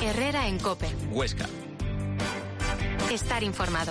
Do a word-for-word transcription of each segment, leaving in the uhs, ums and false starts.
Herrera en COPE. Huesca. Estar informado.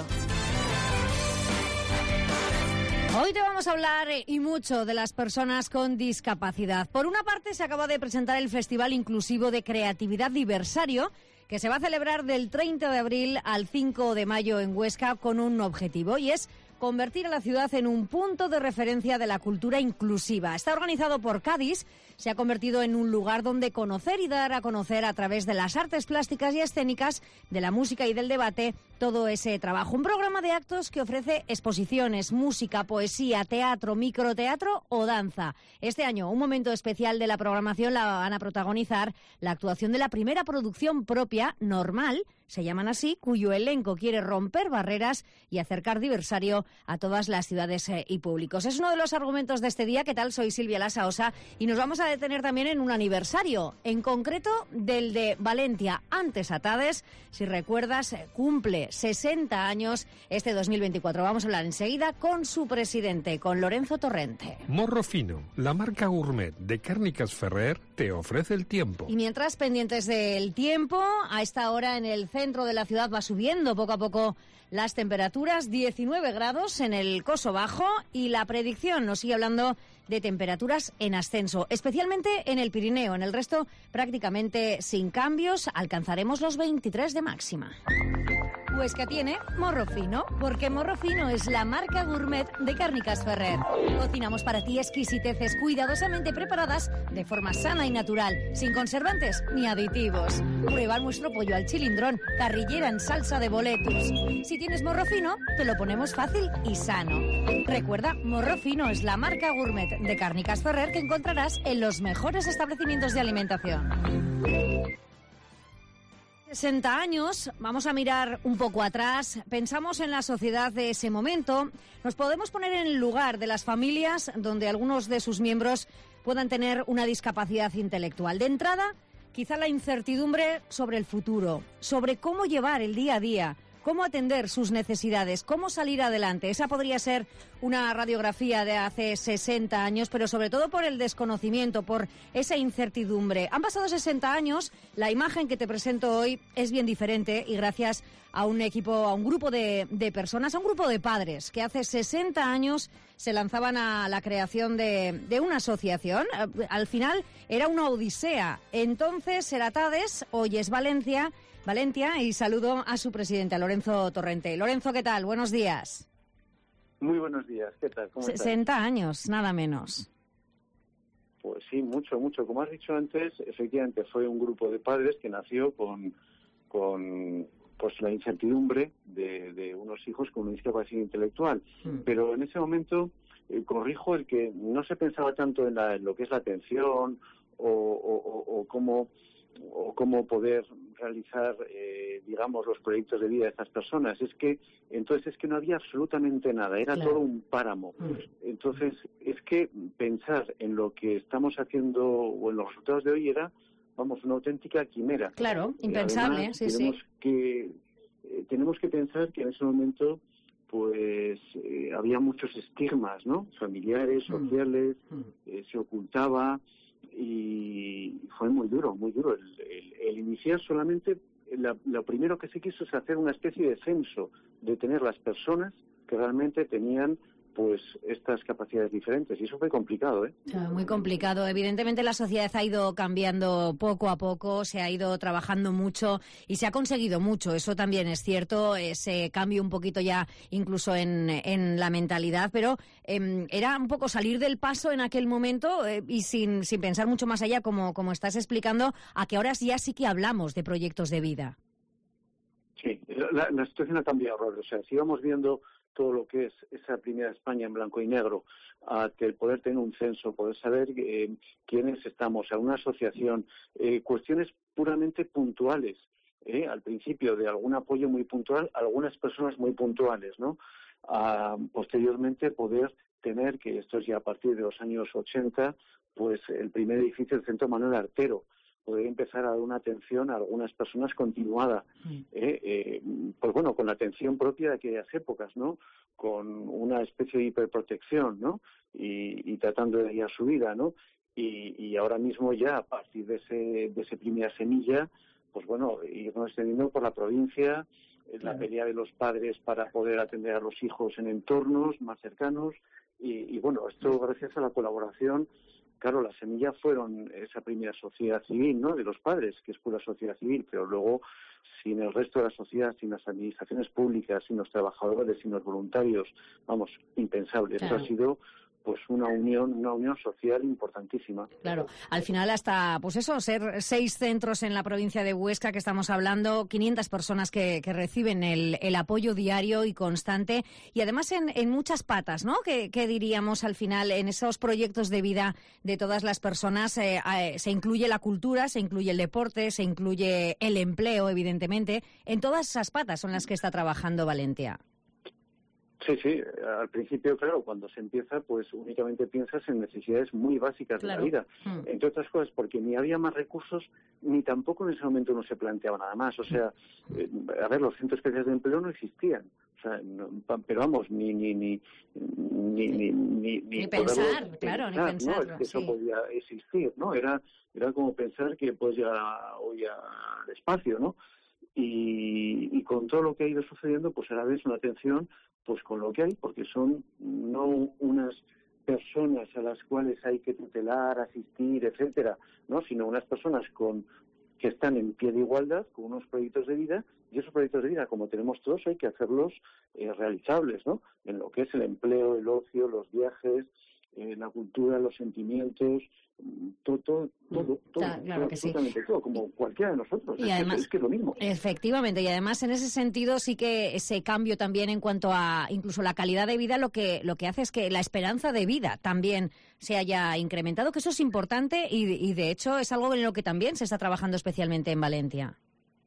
Hoy te vamos a hablar y mucho de las personas con discapacidad. Por una parte, se acaba de presentar el Festival Inclusivo de Creatividad Diversario, que se va a celebrar del treinta de abril al cinco de mayo en Huesca con un objetivo, y es convertir a la ciudad en un punto de referencia de la cultura inclusiva. Está organizado por Cádiz, se ha convertido en un lugar donde conocer y dar a conocer a través de las artes plásticas y escénicas, de la música y del debate, todo ese trabajo. Un programa de actos que ofrece exposiciones, música, poesía, teatro, microteatro o danza. Este año, un momento especial de la programación la van a protagonizar la actuación de la primera producción propia, Normal, se llaman así, cuyo elenco quiere romper barreras y acercar diversario a todas las ciudades eh, y públicos. Es uno de los argumentos de este día. ¿Qué tal? Soy Silvia Lasaosa y nos vamos a detener también en un aniversario, en concreto del de Valentia. Antes Atades, si recuerdas, cumple sesenta años este dos mil veinticuatro. Vamos a hablar enseguida con su presidente, con Lorenzo Torrente. Morro Fino, la marca gourmet de Cárnicas Ferrer, te ofrece el tiempo. Y mientras, pendientes del tiempo, a esta hora en el centro de la ciudad va subiendo poco a poco las temperaturas, diecinueve grados en el Coso Bajo, y la predicción nos sigue hablando de temperaturas en ascenso, especialmente en el Pirineo. En el resto, prácticamente sin cambios, alcanzaremos los veintitrés de máxima. Huesca tiene Morro Fino, porque Morro Fino es la marca gourmet de Cárnicas Ferrer. Cocinamos para ti exquisiteces cuidadosamente preparadas de forma sana y natural, sin conservantes ni aditivos. Prueba nuestro pollo al chilindrón, carrillera en salsa de boletus. Si tienes Morro Fino, te lo ponemos fácil y sano. Recuerda, Morro Fino es la marca gourmet de Cárnicas Ferrer que encontrarás en los mejores establecimientos de alimentación. sesenta años, vamos a mirar un poco atrás, pensamos en la sociedad de ese momento, nos podemos poner en el lugar de las familias donde algunos de sus miembros puedan tener una discapacidad intelectual. De entrada, quizá la incertidumbre sobre el futuro, sobre cómo llevar el día a día, cómo atender sus necesidades, cómo salir adelante. Esa podría ser una radiografía de hace sesenta años, pero sobre todo por el desconocimiento, por esa incertidumbre. Han pasado sesenta años, la imagen que te presento hoy es bien diferente y gracias a un equipo, a un grupo de, de personas, a un grupo de padres que hace sesenta años se lanzaban a la creación de, de una asociación. Al final era una odisea. Entonces era Atades, hoy es Valencia, Valentia, y saludo a su presidente, a Lorenzo Torrente. Lorenzo, ¿qué tal? Buenos días. Muy buenos días, ¿qué tal? ¿Cómo estás? sesenta años, nada menos. Pues sí, mucho, mucho. Como has dicho antes, efectivamente fue un grupo de padres que nació con, con pues la incertidumbre de, de unos hijos con una discapacidad intelectual. Mm. Pero en ese momento, eh, corrijo, el que no se pensaba tanto en, la, en lo que es la atención o, o, o, o cómo... o cómo poder realizar, eh, digamos, los proyectos de vida de estas personas. Es que, entonces, es que no había absolutamente nada, era claro. Todo un páramo. Entonces, es que pensar en lo que estamos haciendo o en los resultados de hoy era, vamos, una auténtica quimera. Claro, impensable, además, sí, tenemos sí. Que, eh, tenemos que pensar que en ese momento pues eh, había muchos estigmas, ¿no? Familiares, sociales, mm. eh, se ocultaba. Y fue muy duro, muy duro. El, el, el iniciar solamente, la, lo primero que se quiso es hacer una especie de censo, de tener las personas que realmente tenían pues estas capacidades diferentes, y eso fue complicado, ¿eh? Muy complicado. Evidentemente la sociedad ha ido cambiando poco a poco, se ha ido trabajando mucho y se ha conseguido mucho, eso también es cierto, ese cambio un poquito ya incluso en, en la mentalidad, pero eh, era un poco salir del paso en aquel momento eh, y sin, sin pensar mucho más allá, como, como estás explicando, a que ahora ya sí que hablamos de proyectos de vida. Sí, la, la situación ha cambiado, Robert. O sea, si vamos viendo todo lo que es esa primera España en blanco y negro, a que el poder tener un censo, poder saber eh, quiénes estamos, a una asociación, eh, cuestiones puramente puntuales, eh, al principio de algún apoyo muy puntual, algunas personas muy puntuales, ¿no? A, posteriormente poder tener, que esto es ya a partir de los años ochenta, pues el primer edificio del Centro Manuel Artero, poder empezar a dar una atención a algunas personas continuada, mm. eh, eh, pues bueno, con la atención propia de aquellas épocas, ¿no? Con una especie de hiperprotección, ¿no? Y, y tratando de guiar su vida, ¿no? Y, y ahora mismo ya, a partir de ese, de ese primera semilla, pues bueno, irnos extendiendo por la provincia, eh, la Claro. pelea de los padres para poder atender a los hijos en entornos más cercanos, y, y bueno, esto gracias a la colaboración. Claro, la semilla fueron esa primera sociedad civil, ¿no?, de los padres, que es pura sociedad civil, pero luego, sin el resto de la sociedad, sin las administraciones públicas, sin los trabajadores, sin los voluntarios, vamos, impensable. Claro. Esto ha sido pues una unión, una unión social importantísima. Claro, al final hasta, pues eso, ser seis centros en la provincia de Huesca que estamos hablando, quinientas personas que, que reciben el, el apoyo diario y constante, y además en, en muchas patas, ¿no? Que, que diríamos al final, en esos proyectos de vida de todas las personas, eh, eh, se incluye la cultura, se incluye el deporte, se incluye el empleo, evidentemente. En todas esas patas son las que está trabajando Valentia. Sí, sí, al principio, claro, cuando se empieza, pues únicamente piensas en necesidades muy básicas Claro. de la vida, Mm. entre otras cosas, porque ni había más recursos, ni tampoco en ese momento no se planteaba nada más. O sea, eh, a ver, los centros especiales de empleo no existían. O sea, no, pero vamos, ni ni ni ni ni ni, Ni poderlo pensar, claro, ni ¿no? pensarlo, Es que eso sí. podía existir, ¿no? Era era como pensar que pues ya hoy al espacio, ¿no? Y, y con todo lo que ha ido sucediendo, pues ahora ves una atención pues con lo que hay, porque son no unas personas a las cuales hay que tutelar, asistir, etcétera, ¿no?, sino unas personas con que están en pie de igualdad, con unos proyectos de vida, y esos proyectos de vida, como tenemos todos, hay que hacerlos eh, realizables, ¿no?, en lo que es el empleo, el ocio, los viajes, eh, la cultura, los sentimientos, todo, todo, todo, todo, Claro, claro todo, que sí. absolutamente todo, como cualquiera de nosotros. Y es, además- que, es que es lo mismo. Efectivamente, y además en ese sentido sí que ese cambio también en cuanto a incluso la calidad de vida lo que lo que hace es que la esperanza de vida también se haya incrementado, que eso es importante y, y de hecho es algo en lo que también se está trabajando especialmente en Valentia.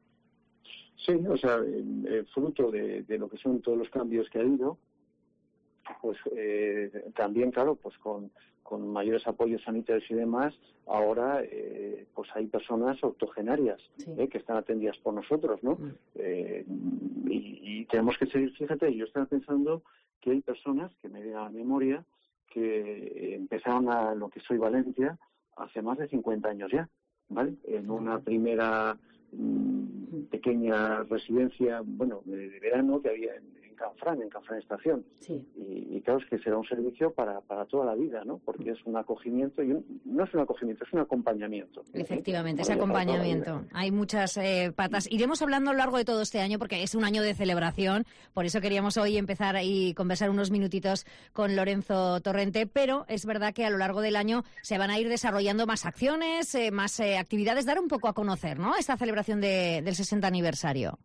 Sí, o sea, eh, eh, fruto de, de lo que son todos los cambios que ha habido, pues eh, también, claro, pues con, con mayores apoyos sanitarios y demás, ahora eh, pues hay personas octogenarias Sí. eh, que están atendidas por nosotros, ¿no? Mm. Eh, y, y tenemos que seguir, fíjate, yo estaba pensando que hay personas, que me viene a la memoria, que empezaron a lo que soy Valentia hace más de cincuenta años ya, ¿vale? En una primera mmm, pequeña residencia, bueno, de, de verano que había en, en Canfrán, en Canfrán Estación. Sí. Y, y claro, es que será un servicio para, para toda la vida, ¿no? Porque es un acogimiento, y un, no es un acogimiento, es un acompañamiento. Efectivamente, ¿Eh? ese Para toda la acompañamiento. vida. Hay muchas eh, patas. Iremos hablando a lo largo de todo este año porque es un año de celebración. Por eso queríamos hoy empezar y conversar unos minutitos con Lorenzo Torrente. Pero es verdad que a lo largo del año se van a ir desarrollando más acciones, eh, más eh, actividades. Dar un poco a conocer, ¿no?, esta celebración de, del sesenta aniversario.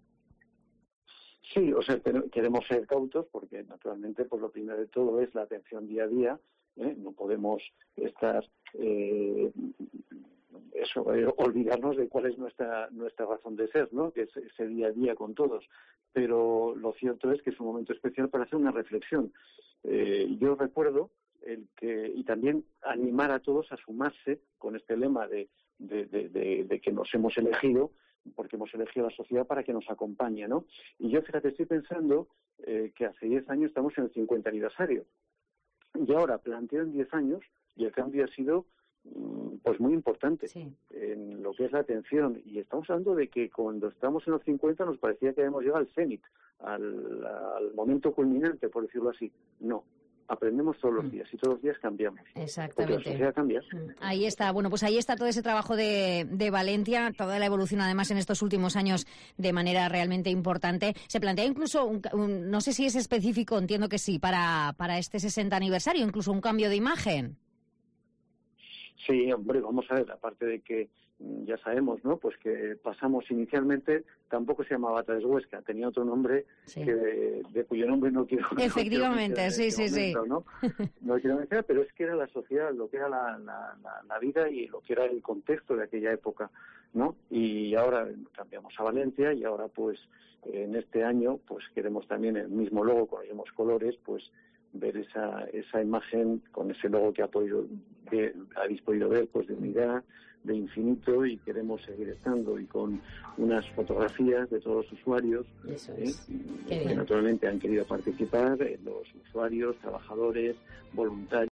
Sí, o sea, ten- queremos ser cautos porque, naturalmente, pues lo primero de todo es la atención día a día. ¿eh? No podemos estar, eh, eso, eh, olvidarnos de cuál es nuestra nuestra razón de ser, ¿no? Que es ese día a día con todos. Pero lo cierto es que es un momento especial para hacer una reflexión. Eh, yo recuerdo el que y también animar a todos a sumarse con este lema de, de, de, de, de que nos hemos elegido, porque hemos elegido a la sociedad para que nos acompañe, ¿no? Y yo, fíjate, estoy pensando eh, que hace diez años estamos en el cincuenta aniversario. Y ahora planteo en diez años, y el cambio ha sido mm, pues muy importante Sí. en lo que es la atención. Y estamos hablando de que cuando estamos en los cincuenta nos parecía que habíamos llegado al cenit, al, al momento culminante, por decirlo así. No. Aprendemos todos los Mm. días y todos los días cambiamos. Porque la Exactamente. sociedad cambia. Ahí está, bueno, pues ahí está todo ese trabajo de, de Valentia, toda la evolución además en estos últimos años de manera realmente importante. Se plantea incluso, un, un, no sé si es específico, entiendo que sí, para, para este sesenta aniversario, incluso un cambio de imagen. Sí, hombre, vamos a ver, aparte de que mm, ya sabemos, ¿no? Pues que pasamos inicialmente, tampoco se llamaba Tres Huesca, tenía otro nombre Sí. que de, de cuyo nombre no quiero no Efectivamente, quiero sí, mencionar sí, en este sí. momento, ¿no? No quiero mencionar, pero es que era la sociedad, lo que era la, la, la, la vida y lo que era el contexto de aquella época, ¿no? Y ahora cambiamos a Valencia y ahora, pues, en este año, pues queremos también el mismo logo con los mismos colores, pues ver esa esa imagen con ese logo que ha podido ver, habéis podido ver, pues de unidad, de infinito, y queremos seguir estando, y con unas fotografías de todos los usuarios Eso ¿eh? es. Qué que bien. naturalmente han querido participar, eh, los usuarios, trabajadores, voluntarios.